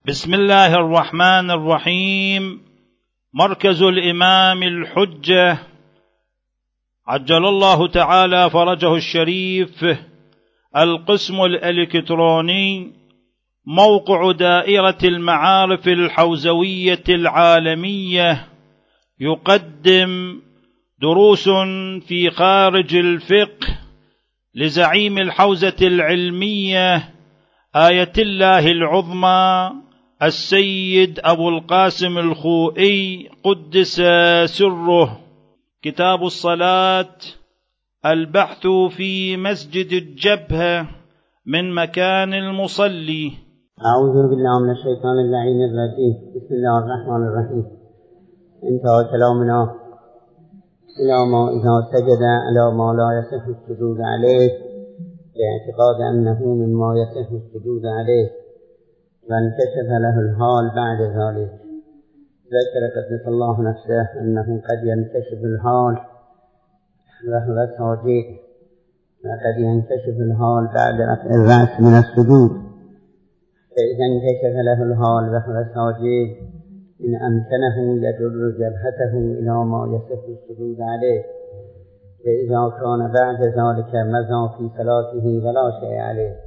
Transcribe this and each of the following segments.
بسم الله الرحمن الرحيم. مركز الإمام الحجة عجل الله تعالى فرجه الشريف، القسم الإلكتروني، موقع دائرة المعارف الحوزوية العالمية، يقدم دروس في خارج الفقه لزعيم الحوزة العلمية آية الله العظمى السيد أبو القاسم الخوئي قدس سره. كتاب الصلاة، البحث في مسجد الجبهة من مكان المصلي. أعوذ بالله من الشيطان اللعين الرجيم. بسم الله الرحمن الرحيم. انتهى كلامنا إلى ما إذا سجد على ما لا يصح السجود عليه باعتقاد أنه مما يصح السجود عليه وانكشف له الحال بعد ذلك. ذكر قدس الله نفسه أنه قد ينكشف الحال وهو ساجد، وقد ينكشف الحال بعد رفع الرأس من السجود. فإذا انكشف له الحال وهو ساجد إن أمكنه يجر جبهته إلى ما يصح السجود عليه، فإذا كان بعد ذلك مضى في صلاته ولا شيء عليه.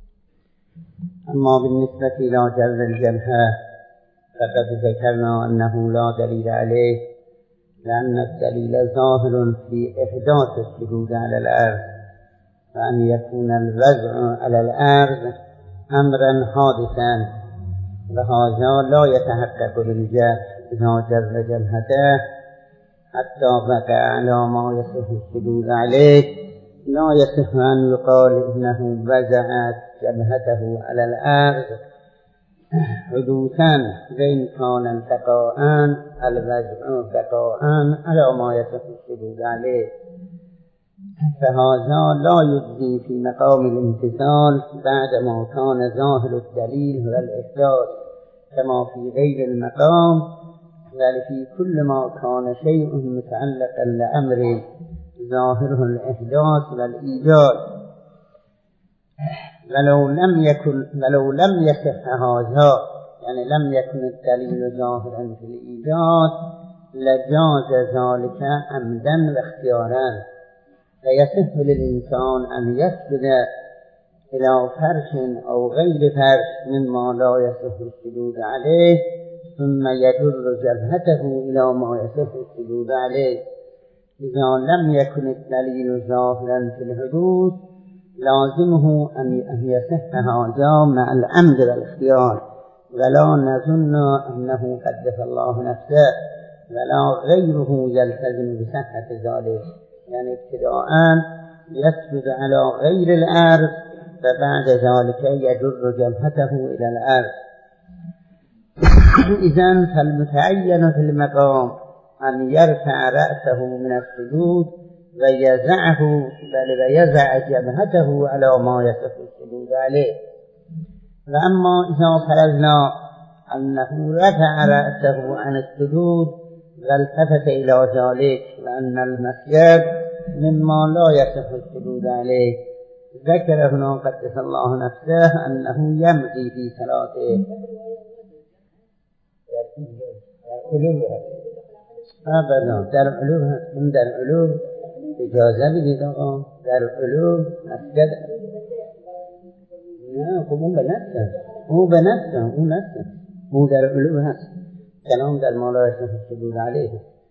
أما بالنسبة إلى جر الجبهة فقد ذكرنا أنه لا دليل عليه، لأن الدليل ظاهر في إحداث السجود على الأرض، وأن يكون الوضع على الأرض أمرا حادثا، وهذا لا يتحقق بالجهل إذا جر جبهته حتى وقع على ما يصح السجود عليه. لا يصح أن يقال إنه وضعت جبهته على الأرض حدوثا، وإن كان التقاء الوضع تقاء على ما يصح السجود عليه، فهذا لا يجزي في مقام الامتثال بعد ما كان ظاهر الدليل هو الإحداث، كما في غير المقام، بل في كل ما كان شيء متعلقا لأمر ظاهره الإحداث والإيجاد. ولو لم يصح هذا، يعني لم يكن الدليل ظاهرا في الإيجاد، لجاز ذلك عمدا واختيارا. فيصح للإنسان أن يسجد إلى فرش أو غير فرش مما لا يصح السجود عليه، ثم يجر جبهته إلى ما يصح السجود عليه. إذا لم يكن الدليل ظاهرا في الحدوث لازمه أن يصح هذا مع العمد والاختيار، ولا نظن أنه قدس الله نفسه ولا غيره يلتزم بصحة ذلك، يعني ابتداء يسجد على غير الأرض فبعد ذلك يجر جبهته إلى الأرض. إذن فالمتعين في المقام أن يرفع رأسه من السجود ويزع جبهته على ما يصح السجود عليه. وأما إذا فرضنا أنه رفع رأسه عن السجود والتفت إلى ذلك وأن المسجد مما لا يصح السجود عليه، ذكر هنا قدس الله نفسه أنه يمضي في صلاته. أبدا در علوم اجازه بدید در علوم مسجد نه، خب اون به نفسه اون در علوم هست، کلام در ما لا يصح السجود عليه.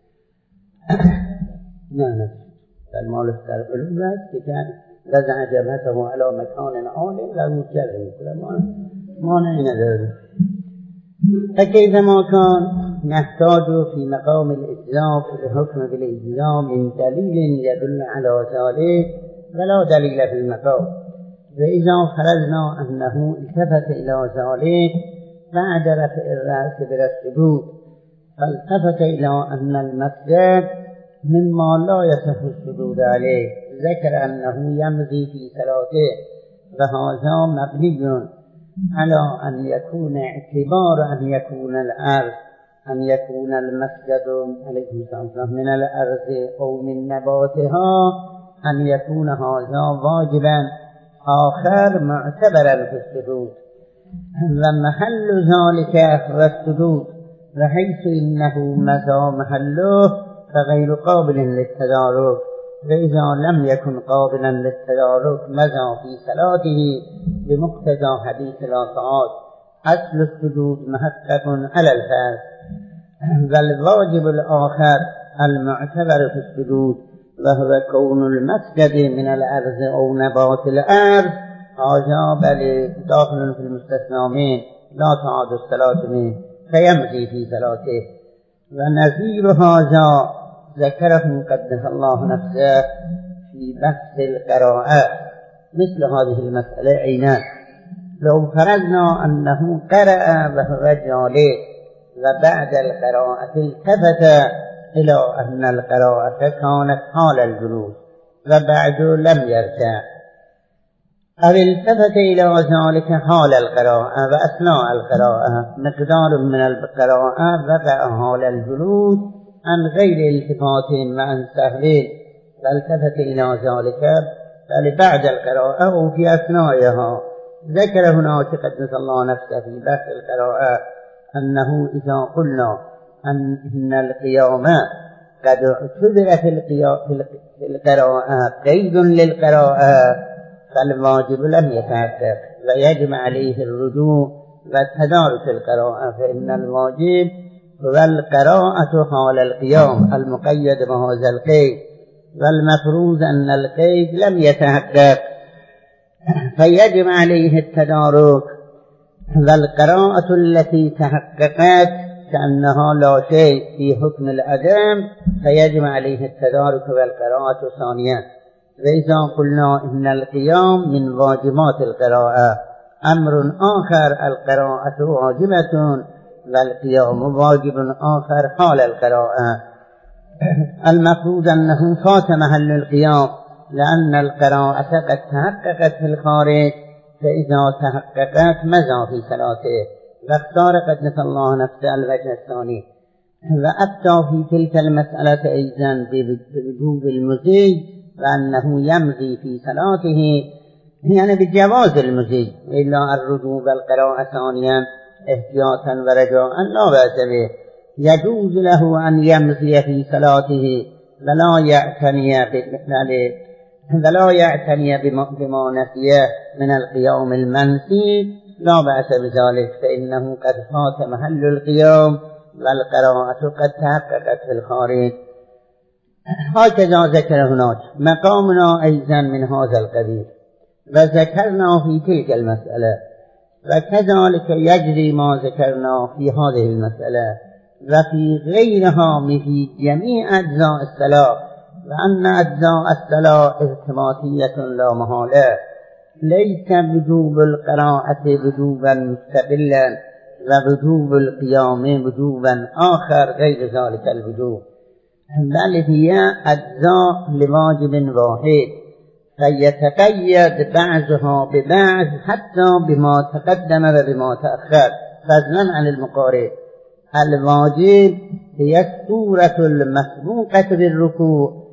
نه در علوم هست که وضع جبهته على مكان عالي لا مجرد میکنه، مانعی نداره. فكيف ما كان نحتاج في مقام الإجزاء في الحكم بالإجزاء من دليل يدل على ذلك ولا دليل في المقام. وإذا فرضنا أنه التفت إلى ذلك بعد رفع الرأس من السجود، فالتفت إلى أن المسجد مما لا يصح السجود عليه، ذكر أنه يمضي في صلاته، وهذا مبني على أن يكون اعتبار أن يكون الأرض أن يكون المسجد من الأرض أو من نباتها، أن يكون هذا واجبا آخر معتبرا في السجود. ومحل ذلك والسجود بحيث إنه متى محله فغير قابل للتدارك، فإذا لم يكن قابلا للتدارك مضى في صلاته بمقتضى حديث الآثار. أصل السجود محقق على الفرض. والواجب الآخر المعتبر في السجود وهو كون المسجد من الأرض أو نبات الأرض، هذا بل داخل في المستثنى منه لا تعاد الصلاة منه فيمضي في صلاته. ونظير هذا ذكره قدس الله نفسه في بحث القراءة مثل هذه المسألة عينا. لو فرضنا أنه قرأ وهو جالس وبعد القراءة التفت إلى أن القراءة كانت حال الجلوس وبعد لم يركع، أو التفت إلى ذلك حال القراءة وأثناء القراءة مقدار من القراءة وقع حال الجلوس عن غير التفات وعن سهو، فالتفت إلى ذلك بعد القراءة أو في أثنائها. ذكر هنا قدس الله نفسه في بحث القراءة أنه إذا قلنا أن القيام قد اعتبر في القراءة قيد للقراءة فالواجب لم يتحقق ويجب عليه الرجوع وتدارك القراءة، فإن الواجب هو القراءة حال القيام المقيد بهذا القيد، والمفروض أن القيد لم يتحقق فيجب عليه التدارك. والقراءة التي تحققت كأنها لا شيء في حكم العدم فيجب عليه التدارك والقراءة ثانيا. وإذا قلنا إن القيام من واجبات القراءة أمر آخر القراءة واجبة والقيام واجب آخر حال القراءة، المفروض أنه فات محل القيام لأن القراءة قد تحققت في الخارج، فإذا تحققت مضى في صلاته. واختار قدس الله نفسه الوجه الثاني وأفتى في تلك المسألة أيضا بوجوب المزي وأنه يمضي في صلاته، يعني بجواز المزي، إلا الرجوع بالقراءة ثانيا احتياطا ورجاء لا بأس به. يجوز له أن يمضي في صلاته ولا يعتني بما نسيه من القيام المنسي، لا بأس بذلك، فإنه قد فات محل القيام والقراءة قد تحققت في الخارج. هكذا ذكر هناك مقامنا أيضا من هذا القبيل، وذكرنا في تلك المسألة، وكذلك يجري ما ذكرنا في هذه المسألة وفي غيرها في جميع أجزاء الصلاة، وأن أجزاء الصلاة ارتباطية لا محالة، ليس وجوب القراءة وجوبا مستقلا ووجوب القيام وجوبا آخر غير ذلك الوجوب، بل هي أجزاء لواجب واحد فيتقيد بعضها ببعض حتى بما تقدم وبما تأخر فضلا عن المقارن. الواجب هي السورة المسبوقة بالركوع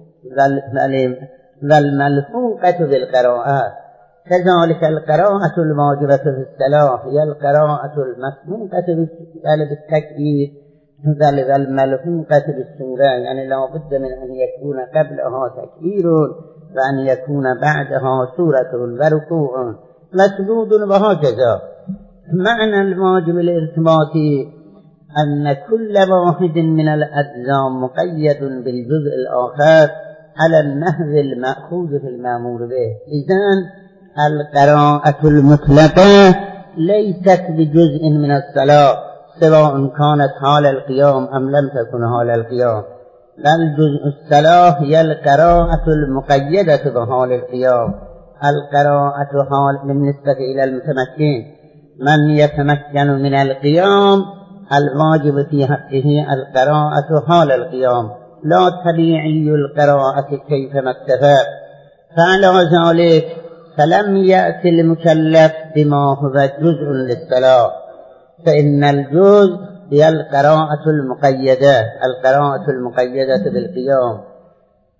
والملحوقة بالقراءة، كذلك القراءة الواجبة في الصلاة هي القراءة المسبوقة بالتكبير والملحوقة بالسورة، يعني لا بد من أن يكون قبلها تكبير وأن يكون بعدها سورة وركوع وسجود وهكذا. معنى الواجب الارتباطي أن كل واحد من الأجزاء مقيد بالجزء الآخر على النحو المأخوذ في المأمور به. إذن القراءة المطلقة ليست بجزء من الصلاة سواء كانت حال القيام أم لم تكن حال القيام، بل جزء الصلاة هي القراءة المقيدة بحال القيام. القراءة حال بالنسبة إلى المتمكن، من يتمكن من القيام الواجب في حقه القراءة حال القيام لا طبيعي القراءة كيفما اتفق. فعلى ذلك فلم يأتي المكلف بما هو جزء للصلاة، فإن الجزء هي القراءة المقيدة بالقيام.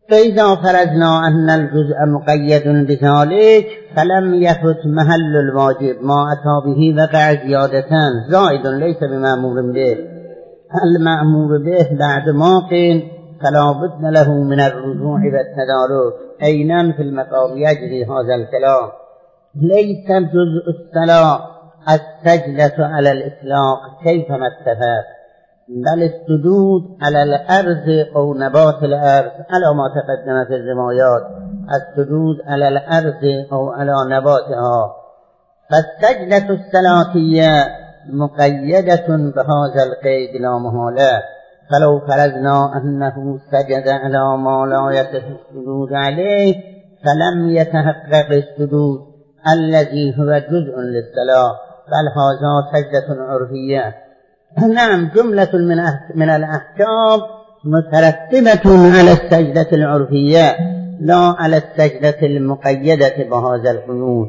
فإذا فرضنا أن الجزء مقيد بذلك فلم يفت محل الواجب ما أتى به وقع زيادة زائد ليس بمأمور به. المأمور به بعد موقع فلا بد له من الرجوع والتدارك. أينما في المقام يجري هذا الكلام. ليس جزء الصلاة السجدة على الإطلاق كيفما اتفق، بل السجود على الأرض أو نبات الأرض على ما تقدم في الروايات، السجود على الأرض أو على نباتها. فالسجدة الصلاتية مقيدة بهذا القيد لا محالة. فلو فرضنا أنه سجد على ما لا يصح السجود عليه فلم يتحقق السجود الذي هو جزء للصلاة، بل هذا سجدة عرفية. نعم، جملة من الأحكام مترتبة على السجدة العرفية لا على السجدة المقيدة بهذا القيود،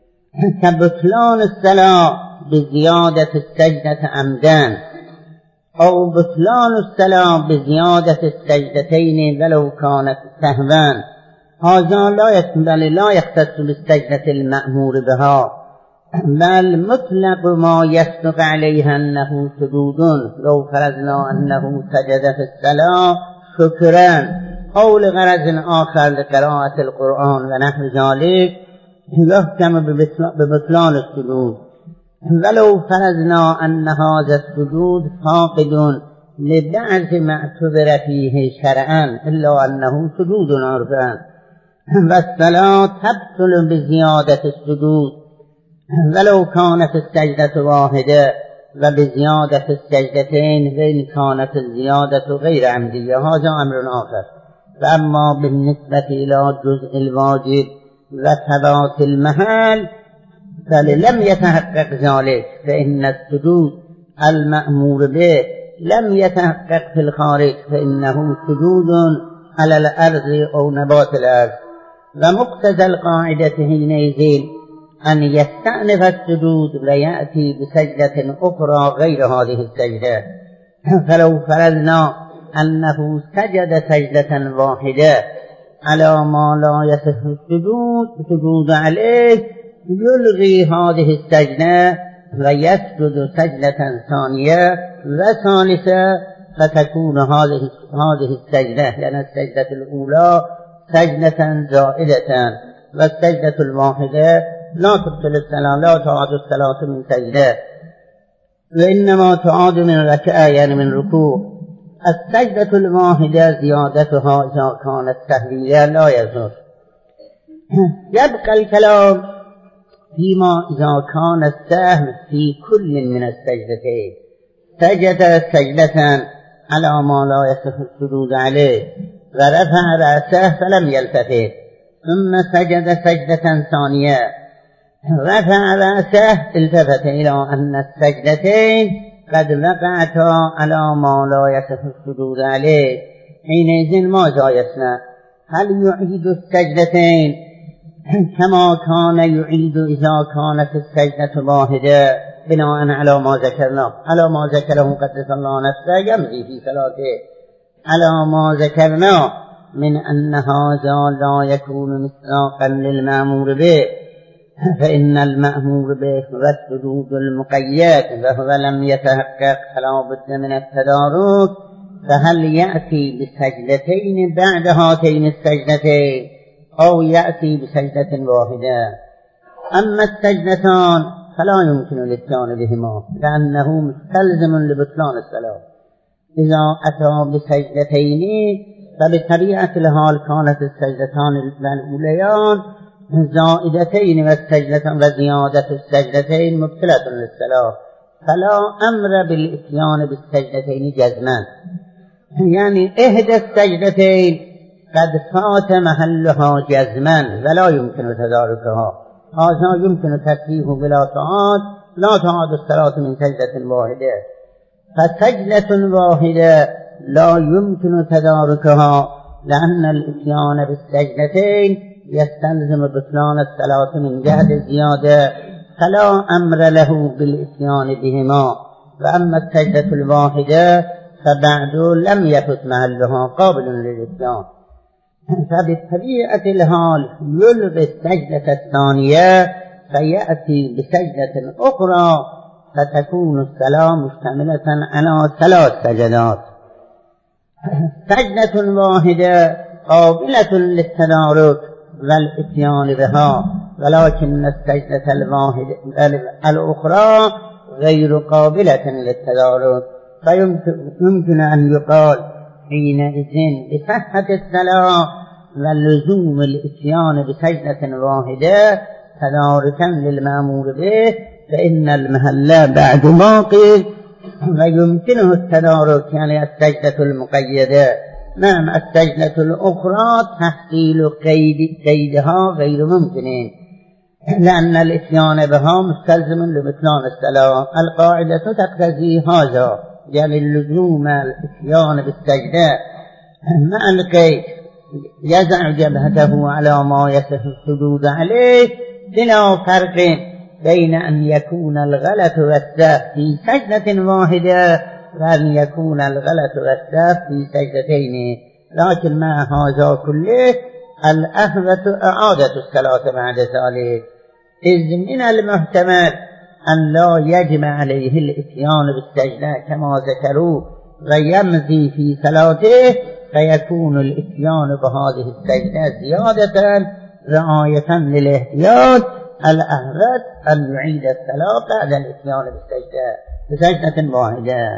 كبطلان الصلاة بزيادة السجدة عمدا، أو بطلان الصلاة بزيادة السجدتين ولو كانت سهوا. هذا لا يختص بالسجدة المأمور بها، بل مطلق ما يصدق عليها أنه سجود. لو فرضنا أنه سجد في الصلاة شكرا أو لغرض آخر لقراءة القرآن ونحو ذلك يحكم ببطلان السجود. ولو فرضنا أن هذا السجود فاقد لبعض ما اعتبر فيه شرعا إلا أنه سجود عرفا، والصلاة تبطل بزيادة السجود ولو كانت السجدة واحدة وبزيادة السجدتين وإن كانت الزيادة غير عمدية. هذا أمر آخر. فأما بالنسبة إلى جزء الواجب وثبات المحل فلم يتحقق ذلك، فإن السجود المأمور به لم يتحقق في الخارج، فإنه سجود على الأرض أو نبات الأرض. ومقتضى القاعدة حينئذ أن يستأنف السجود ويأتي بسجدة أخرى غير هذه السجدة. فلو فرضنا أنه سجد سجدة واحدة على ما لا يصح السجود عليه يلغي هذه السجدة ويسجد سجدة ثانية وثالثة، فتكون هذه السجدة لأن السجدة الأولى سجدة زائدة، والسجدة الواحدة لا تبطل الصلاة، لا تعاد الصلاة من سجدة وإنما تعاد من ركعة يعني من ركوع. السجدة الواحدة زيادتها إذا كانت سهوية لا يضر. يبقى الكلام فيما إذا كان السهم في كل من السجدتين، سجد سجدة على ما لا يصح السجود عليه ورفع رأسه فلم يلتفت، ثم سجد سجدة ثانية رفع رأسه التفت إلى أن السجدتين قد وقعتا على ما لا يصح السجود عليه. حينئذ ماذا يصنع؟ هل يعيد السجدتين كما كان يعيد إذا كانت السجدة واحدة بناء على ما ذكره قدس الله نفسه يمضي في صلاته، على ما ذكرنا من أن هذا لا يكون مصداقا للمأمور به، فإن المأمور به هو السجود المقيد وهو لم يتحقق فلا بد من التدارك. فهل يأتي بسجدتين بعد هاتين السجدتين أو يأتي بسجدة واحدة؟ أما السجدتان فلا يمكن الاتيان بهما لأنه مستلزم لبطلان الصلاة. إذا أتى بسجدتين فبطبيعة الحال كانت السجدتان الأوليان زائدتين وزيادة السجدتين مبطلة للصلاة، فلا أمر بالاتيان بالسجدتين جزما. يعني إحدى السجدتين قد فات محلها جزما ولا يمكن تداركها، هذا يمكن ترتيبه بلا تعاد، لا تعاد الصلاة من سجدة واحدة. فسجدة واحدة لا يمكن تداركها لأن الاتيان بالسجدتين يستلزم بطلان الصلاة من جهة الزيادة، فلا أمر له بالاتيان بهما. وأما السجدة الواحدة فبعد لم يفت محلها قابل للاتيان. فبطبيعة الحال يلغي السجدة الثانية فيأتي بسجدة أخرى فتكون الصلاة مشتملة على 3 سجدات. سجدة واحدة قابلة للتدارك والاتيان بها، ولكن السجدة الأخرى غير قابلة للتدارك، فيمكن أن يقال حينئذ بصحة الصلاة ولزوم الاتيان بسجدة واحدة تداركا للمأمور به، فإن المهل بعد باقي ويمكنه التدارك، يعني السجدة المقيدة. نعم السجدة الأخرى تحصيل قيدها غير ممكن، لأن الاتيان بها مستلزم لبطلان الصلاة. القاعدة تقتضي هذا، يعني اللزوم الاتيان بالسجدة مع القيد يزع جبهته على ما يصح السجود عليه، بلا فرق بين أن يكون الغلط والسهو في سجدة واحدة وأن يكون الغلط والسهو في سجدتين. لكن مع هذا كله الأحوط إعادة الصلاة بعد ذلك، إذ من المحتمل أن لا يجب عليه الاتيان بالسجدة كما ذكروا ويمضي في صلاته، فيكون الاتيان بهذه السجدة زيادة رعاية للاحتياط. الأحوط أن يعيد الصلاة بعد الاتيان بسجدة واحدة.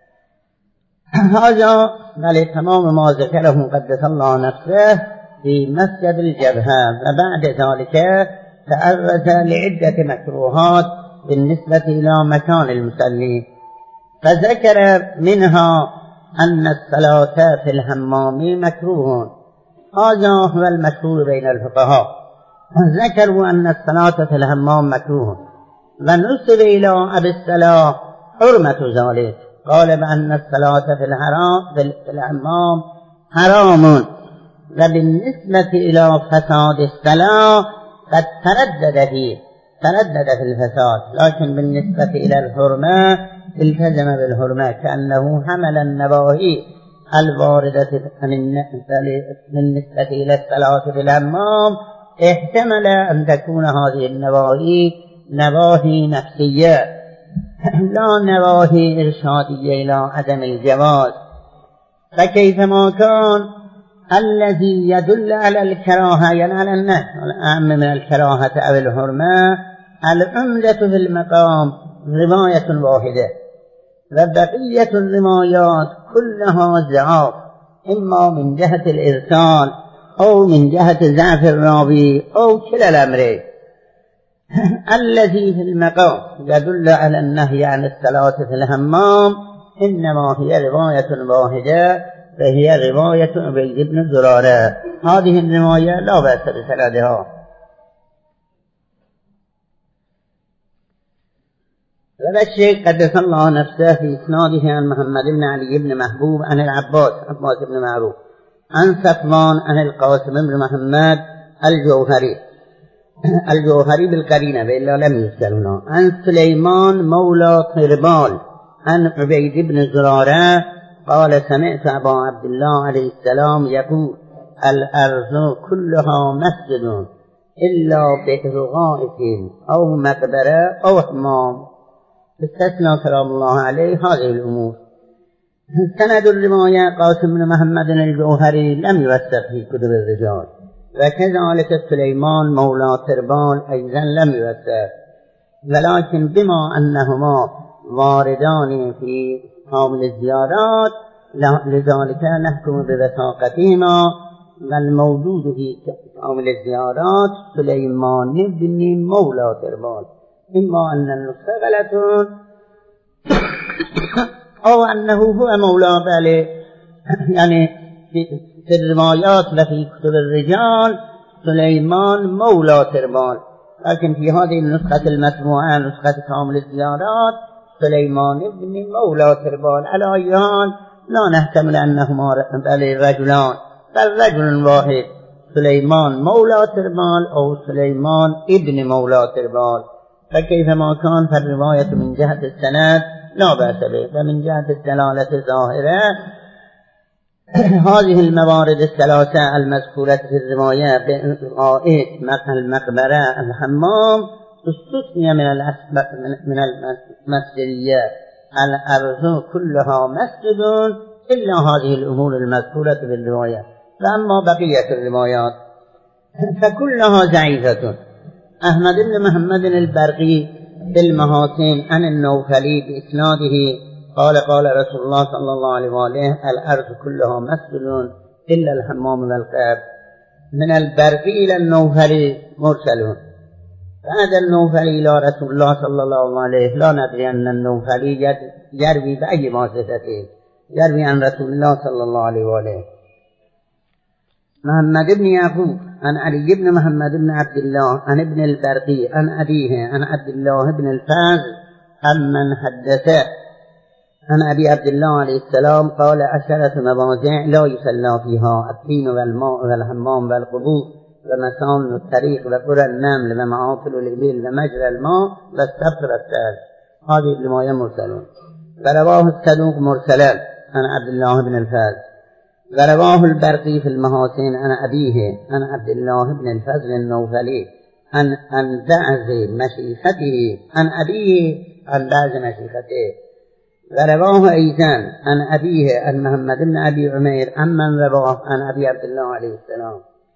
هذا لتمام ما ذكره قدس الله نفسه في مسجد الجبهة. وبعد ذلك تعرض لعدة مكروهات بالنسبة إلى مكان المصلي، فذكر منها أن الصلاة في الحمام مكروه، هذا هو المشهور بين الفقهاء. ذكروا أن الصلاة في الحمام مكروه، ونسب إلى أبي الصلاة حرمة ذلك، قال بأن الصلاة في الحمام حرام. وبالنسبة إلى فساد الصلاة قد تردد في الفساد، لكن بالنسبة إلى الحرمة التزم بالحرمة، كأنه حمل النواهي الواردة بالنسبة إلى الصلاة في الحمام، احتمل أن تكون هذه النواهي نواهي نفسية لا نواهي إرشادية إلى عدم الجواز. فكيفما كان الذي يدل على الكراهة، يعني على النهي الأعم من الكراهة أو الحرمة، العمدة في المقام رواية واحدة، وبقية الروايات كلها ضعاف، إما من جهة الإرسال أو من جهة ضعف الراوي أو كلا الأمرين. الذي في المقام يدل على النهي عن الصلاة في الحمام إنما هي رواية واحدة، فهي رواية عبيد بن زرارة. هذه الرواية لا بأس بسندها. هذا الشيخ قدس الله نفسه في إسناده عن محمد بن علي بن محبوب عن العباس بن معروف عن صفوان عن القاسم بن محمد الجوهري بالقرينة وإلا لم يذكر هنا، عن سليمان مولى طربال عن عبيد بن زرارة قال سمعت أبا عبد الله عليه السلام يقول الأرض كلها مسجد إلا بئر غائط أو مقبرة أو حمام، استثنى كلام الله عليه هذه الأمور. سند الرواية قاسم بن محمد الجوهري لم يوثق في كتب الرجال، وكذلك سليمان مولى طربال أيضا لم يوثق، ولكن بما أنهما واردان في حامل الزيارات لذلك نحكم بوثاقتهما. والموجود في حامل الزيارات سليمان بن مولى طربال، إما أن النسخة غلط أو أنه هو مولى بالي، يعني في الروايات وفي كتب الرجال سليمان مولى طربال، لكن في هذه النسخة المسموعة نسخة حامل الزيارات سليمان بن مولى طربال. على أيان لا نحتمل أنهما رجلان، بل رجل واحد، سليمان مولى طربال أو سليمان ابن مولى طربال. فكيفما كان فالرواية من جهة السند لا بأس به، ومن جهة الدلالة الظاهرة هذه الموارد الثلاثة المذكورة في الرواية بإلغاء المقبرة الحمام استثني من المسجدية الأرض كلها مسجد إلا هذه الأمور المذكورة في الرواية. فأما بقية الروايات فكلها ضعيفة. أحمد بن محمد البرقي في المحاسن عن النوفلي بإسناده قال قال رسول الله صلى الله عليه وآله الأرض كلها مسجد إلا الحمام والقبر. من البرقي إلى النوفلي مرسل، بعد النوفلي إلى رسول الله صلى الله عليه لا ندري أن النوفلي يروي بأي واسطته، يروي عن رسول الله صلى الله عليه وآله. محمد بن يعقوب عن علي بن محمد بن عبد الله عن ابن البرقي عن أبيه عن عبد الله بن الفاز عمن حدثه عن أبي عبد الله عليه السلام قال 10 مواضع لا يصلى فيها الطين والماء والحمام والقبور ومسان الطريق وقرى النمل ومعاطل الإبل ومجرى الماء والسفر والسهل. هذه الرواية مرسلون. ورواه الصدوق مرسلا عن عبد الله بن الفاز. ورواه البرقي في المحاسن عن أبيه عن عبد الله بن الفضل النوفلي عن بعض مشيخته عن أبيه عن بعض مشيخته. ورواه أيضا عن أبيه عن محمد بن أبي عمير عمن رواه عن أبي عبد الله عليه السلام.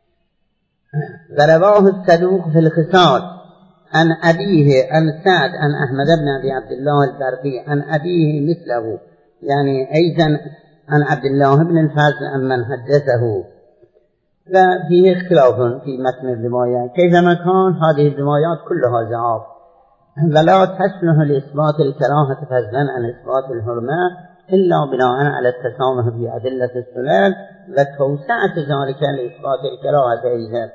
ورواه الصدوق في الخصال عن أبيه عن سعد عن أحمد بن أبي عبد الله البرقي عن أبيه مثله، يعني أيضا عن عبد الله بن الفضل عمن حدثه. وفيه اختلاف في متن الرواية. كيفما كان هذه الروايات كلها ضعاف، ولا تصلح لإثبات الكراهة فضلا عن إثبات الحرمة إلا بناء على التسامح في أدلة السنن وتوسعة ذلك لإثبات الكراهة أيضا.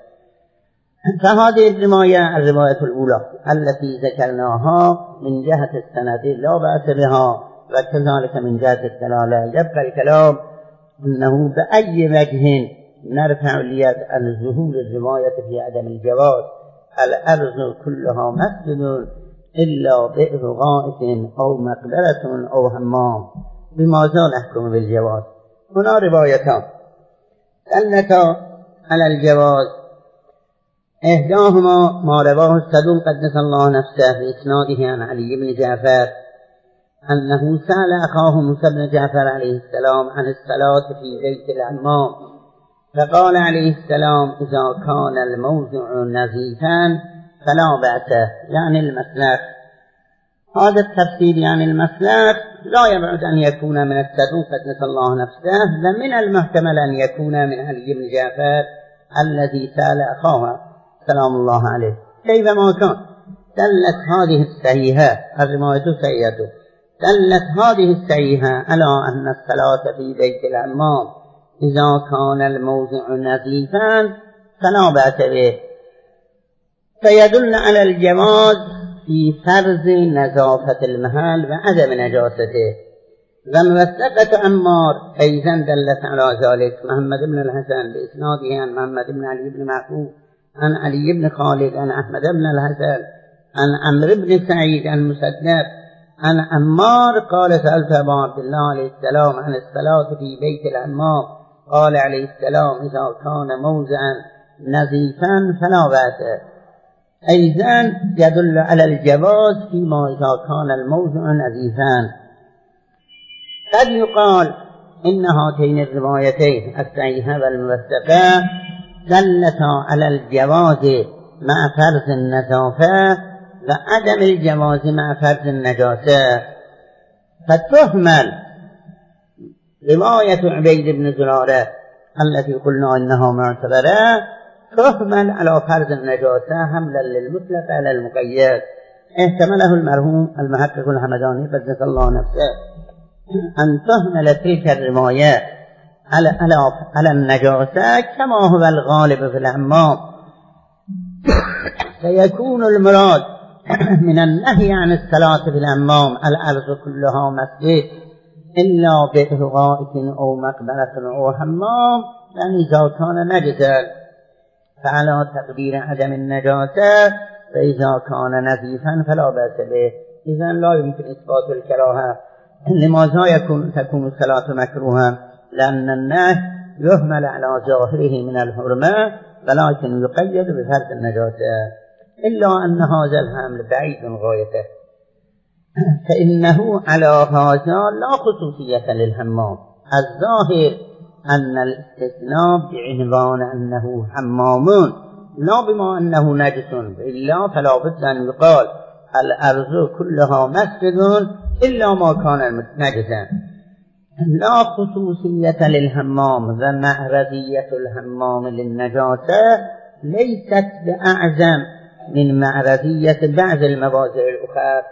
فهذه الرواية الأولى التي ذكرناها من جهة السند لا بأس بها، وكذلك من جهة الدلالة. يبقى الكلام أنه بأي وجه نرفع اليد عن ظهور الرواية في عدم الجواز. الأرض كلها مسجد إلا بئر غائط أو مقبرة أو حمام. بماذا نحكم بالجواز؟ هنا روايتان دلتا على الجواز. إحداهما ما رواه الصدوق قدس الله نفسه بإسناده عن علي بن جعفر أنه سأل أخاه موسى بن جعفر عليه السلام عن الصلاة في بيت الحمام، فقال عليه السلام إذا كان الموضع نظيفا فلا بأس، يعني المسلك. هذا التفسير يعني المسلك لا يبعد أن يكون من الصدوق قدس الله نفسه، ومن المحتمل أن يكون من علي بن جعفر الذي سأل أخاه سلام الله عليه. كيفما كان دلت هذه الصحيحة الرواية سيئة، دلت هذه الصحيحة على أن الصلاة في بيت الحمام إذا كان الموضع نظيفا فلا بأس به، فيدل على الجواز في فرض نظافة المحل وعدم نجاسته. وموثقة عمار أيضا دلت على ذلك. محمد بن الحسن بإسناده عن محمد بن علي بن معقوب عن علي بن خالد عن أحمد بن الحسن عن عمرو بن سعيد عن مسدد عن عمار قال سألت أبا عبد الله عليه السلام عن الصلاة في بيت الحمام، قال عليه السلام إذا كان موضعا نظيفا فلا بأس. أيضا يدل على الجواز فيما إذا كان الموضع نظيفا. قد يقال إن هاتين الروايتين الصحيحة والموثقة دلتا على الجواز مع فرض النظافة وعدم الجواز مع فرض النجاسة، فتحمل رواية عبيد بن زرارة التي قلنا إنها معتبرة تحمل على فرض النجاسة حملا للمطلق على المقيد. احتمله المرحوم المحقق الحمداني قدس الله نفسه أن تحمل تلك الرواية على النجاسة كما هو الغالب في الحمام، فيكون المراد من النهي عن الصلاة في الحمام الأرض كلها مسجد إلا بئر غائط أو مقبرة أو حمام، يعني إذا كان نجسا فعلى تقدير عدم النجاسة، فإذا كان نظيفا فلا بأس به. إذن لا يمكن إثبات الكراهة. لماذا تكون الصلاة مكروها؟ لأن النهي يهمل على ظاهره من الحرمة ولكن يقيد بفرض النجاسة، إلا أن هذا الحمل بعيد غايته، فإنه على هذا لا خصوصية للحمام. الظاهر أن الاستثناء بعنوان أنه حمام لا بما أنه نجس، إلا فلا بد أن يقال الأرض كلها مسجد إلا ما كان نجسا. لا خصوصية للحمام، ومعرضية الحمام للنجاسة ليست بأعظم من معرضية بعض المواضع الأخرى،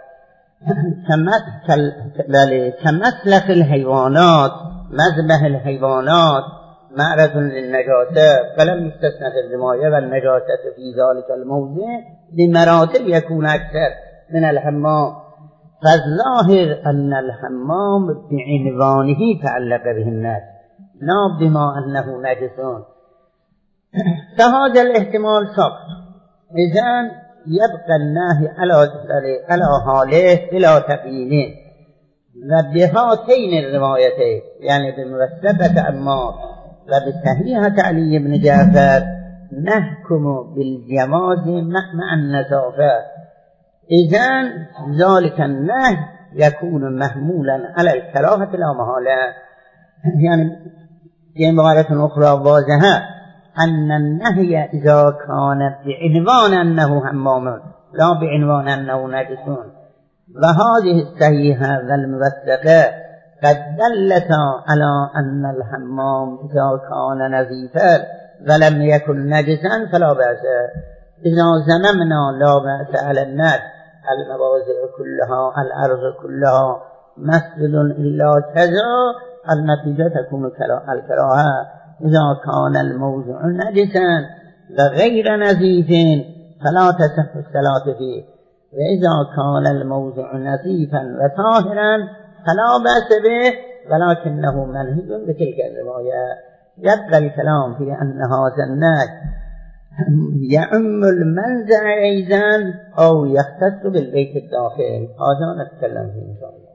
كمسلخ الحيوانات، مذبح الحيوانات معرض للنجاسة، فلم يستثنى في الرماية والنجاسة في ذلك الموضع بمراتب يكون أكثر من الحمام. فالظاهر أن الحمام بعنوانه تعلق به الناس لا بما أنه نجس، فهذا الاحتمال سقط. إذن يبقى النهي على حاله بلا تقييد، وبهاتين الروايتين يعني بموثقة عمار وبصحيحة علي بن جعفر نحكم بالجواز مع النزافة. إذن ذلك النهي يكون محمولا على الكراهة لا محالة. يعني بعبارة أخرى واضحة أن النهي إذا كان بعنوان أنه حمام لا بعنوان أنه نجس، وهذه الصحيحة والموثقة قد دلتا على أن الحمام إذا كان نظيفا ولم يكن نجسا فلا بأس. إذا زممنا لا بأس على الناس المواضع كلها الأرض كلها مسجد إلا كذا، النتيجة تكون الكراهة. إذا كان الموضع نجسا وغير نظيف فلا تصح الصلاة فيه، وإذا كان الموضع نظيفا وطاهرا فلا بأس به ولكنه منهي بتلك الرواية. يبقى الكلام في أن هذا النهي يعم المنزع أيضا أو يختص بالبيت الداخل، هذا نتكلم فيه إن شاء الله.